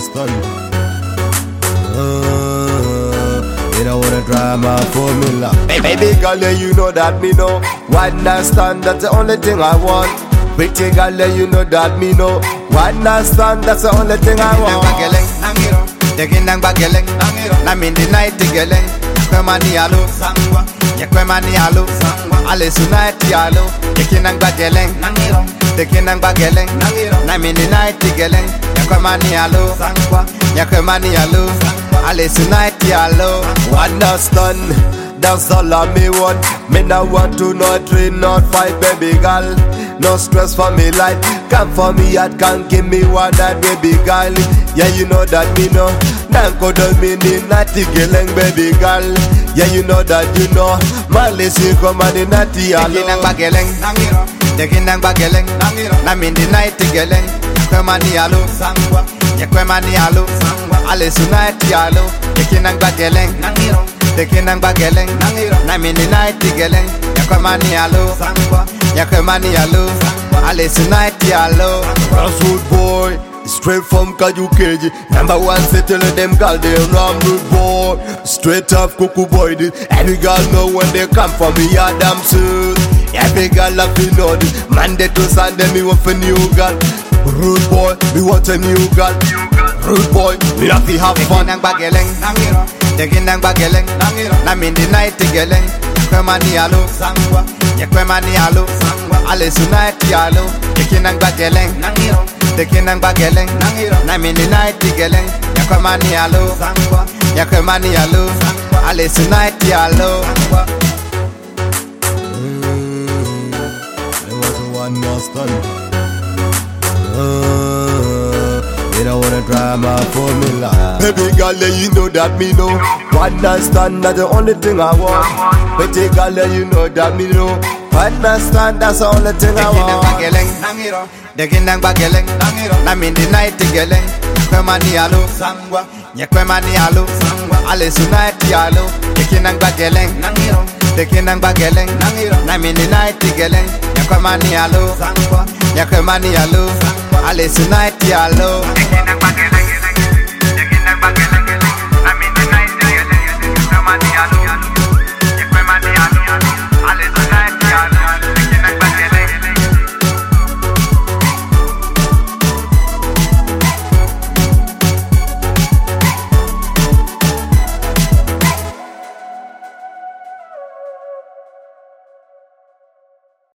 understand. You don't wanna try my formula. Baby girl, yeah, you know that me know. One night stand, that's the only thing I want. Pretty girl, yeah, you know that me know. One night stand, that's the only thing I want. Tekinang bageleng, nam in the night geleng. Kwemani alo, ya kwemani alo. Ale sunai alo. Tekinang bageleng, nam in the night geleng. Ya kwemani alo, ya kwemani alo. Ale sunai alo. One night stand, that's all I me want. Me not want to not train, not fight, baby girl. No stress for me life. Come for me, I can't give me one night, baby girl. Yeah, you know that me know. Nanko don't mean the natty geleng, baby girl. Yeah, you know that you know. Malisi come and the natty alo. Tekinang bageleng, nam in the night geleng. Kwemani alo, ya kwemani alo. Ale sunai alo. Tekinang bageleng, nam in the night geleng. Ya kwemani alo, ya kwemani alo. Ale sunai alo. Grassroot boy, straight from Kajukeji. Number one settle them girl, they ram rude boy. Straight off Kuku boy, any girl know when they come for me, yeah damn soon. Every girl love to know this. Monday to Sunday, me want a new girl. Rude boy, me want a new girl. Rude boy, me have to have fun. Tekinang bageleng, nam in the night geleng. Kwemani alo, ya kwemani alo. Ale sunai alo. Tekinang bageleng, nam in the night geleng. Ya kwemani alo, ya kwemani alo. Ale sunai alo. It was one more stand. You don't wanna try my formula. Baby girl, yeah, you know that me know. One night stand, that's the only thing I want. Pretty girl, yeah, you know that me know. One night stand, that's the only thing I want. Tekinang bageleng, nam in the night geleng. Kwemani alo, ya kwemani alo. Ale sunai alo. Tekinang bageleng, nam in the night geleng. Ya kwemani alo, ya kwemani alo. Ale sunai alo.